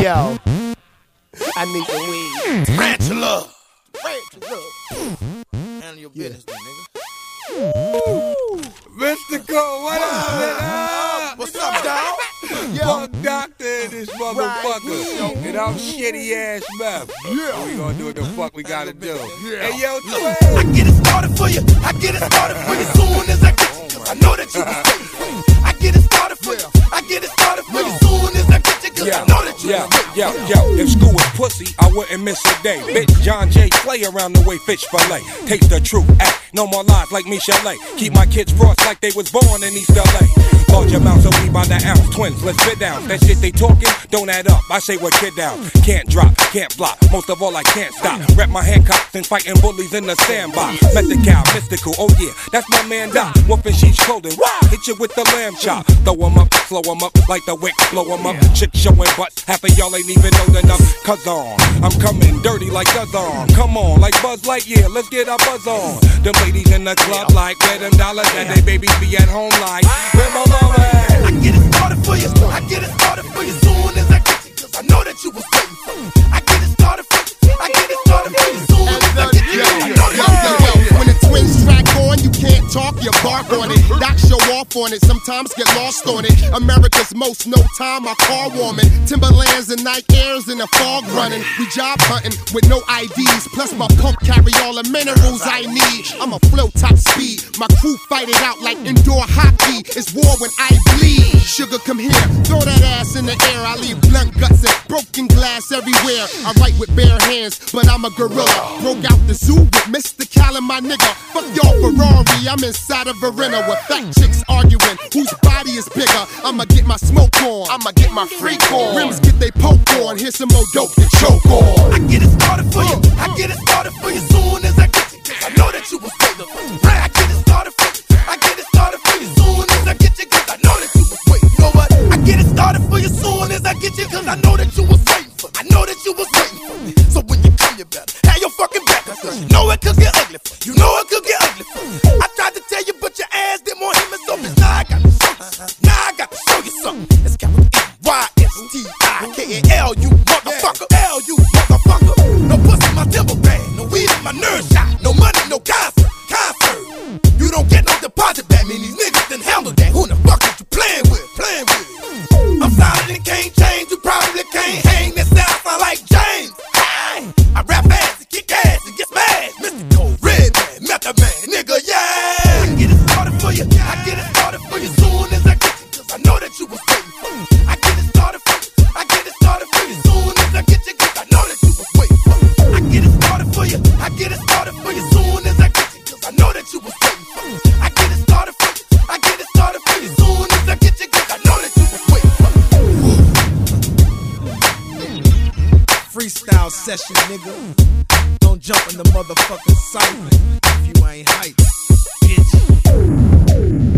Yo, I need some weed. Tarantula. Handle your business, nigga. Mystical, what up, nigga? What's up, dog? Punk Doctor in this motherfucker. And I'm shitty ass mouth. Yeah. We gonna do what the fuck we gotta do. Hey, yo, Twin. I get it started for you. I get it started for you soon as I get you. Cause I know that you was waiting for me. I get it started for you. I get it started for you soon as I get you. Cause I know that you was waiting for me. If school was pussy, I wouldn't miss a day. Bitch, John Jay play around the way fish fillet. Taste the truth, act, no more lies like Michelle. Keep my kids frost like they was born in East LA. Large amounts of weed by the ounce, twins, let's sit down. That shit they talking, don't add up. I say what kid down. Can't drop, can't block, most of all I can't stop. Rep my Hancocks and fighting bullies in the sandbox. Met the cow, mystical, oh yeah, that's my man Doc. Wolfing sheep's clothing, hit you with the lamb chop. Throw 'em up, slow 'em up, like the wick, blow 'em up. Chicks showing butts, half of y'all ain't even old enough. Cuz I'm coming dirty like Buzz on. Come on, like Buzz Lightyear, let's get our buzz on. Them ladies in the club like where them dollars and they babies be at home like where my mama at? I get it started for you. I get it started for you soon as I get you. Cause I know that you was waiting for me. I get it started for you. I get it started for you soon as I get you. Cause I know that you was waiting for me. When the twins track on, you can't talk, you bark on it. Doc show off on it, sometimes get lost on it. America's most, no time, my car warming. Timberlands and night airs in the fog running. We job hunting with no IDs. Plus my pump carry all the minerals I need. I'm a flow top speed. My crew fight it out like indoor hockey. It's war when I bleed. Sugar, come here, throw that ass in the air. I leave blunt guts and broken glass everywhere. I write with bare hands, but I'm a gorilla. Broke out the zoo with Mr. Cal and my nigga. Fuck y'all Ferrari, I'm inside of Verena with fat chicks arguing whose body is bigger. I'ma get my smoke on, I'ma get my freak on. Rims get they poke on, here's some more dope to choke on. I get it started for you. I get it started for you soon as I get you. Cause I know that you was waiting for me. I get it started for you. I get it started for you soon as I get you. Cause I know that you was waiting. You know what? I get it started for you soon as I get you. Cause I know that you was waiting for me. I know that you was waiting for me. So when you come, you better have your fucking back. Cause you know it could get ugly for you. You know it could get ugly for you. I tried to tell you, but your ass didn't want him. So now I got to show you something. Now I got to show you something. It's got YSTIKAL, you motherfucker. L, you motherfucker. No pussy in my temple bag. No weed in my nerve shot. No money, no concert. You don't get no deposit back. Me, these niggas done handled that. Who the fuck is you playing with? Playing with? I'm solid and can't change. You probably can't hang. That sound like James. I rap fast and kick ass and get smashed. Mystical, red man, method man, nigga, yeah. I get it started for you. I get it started for you soon as I get you. Cause I know that you was waiting for me. I get it started for you. I get it started for you soon as I get you. Cause I know that you was waiting for me. I get it started for you. I get it started for you soon as I get you. Cause I know that you was waiting for me. I get it started for you. I get it started for you soon as I get you. Cause I know that you was waiting for me. Freestyle session, nigga. Don't jump in the motherfucking cypher if you ain't hype, bitch.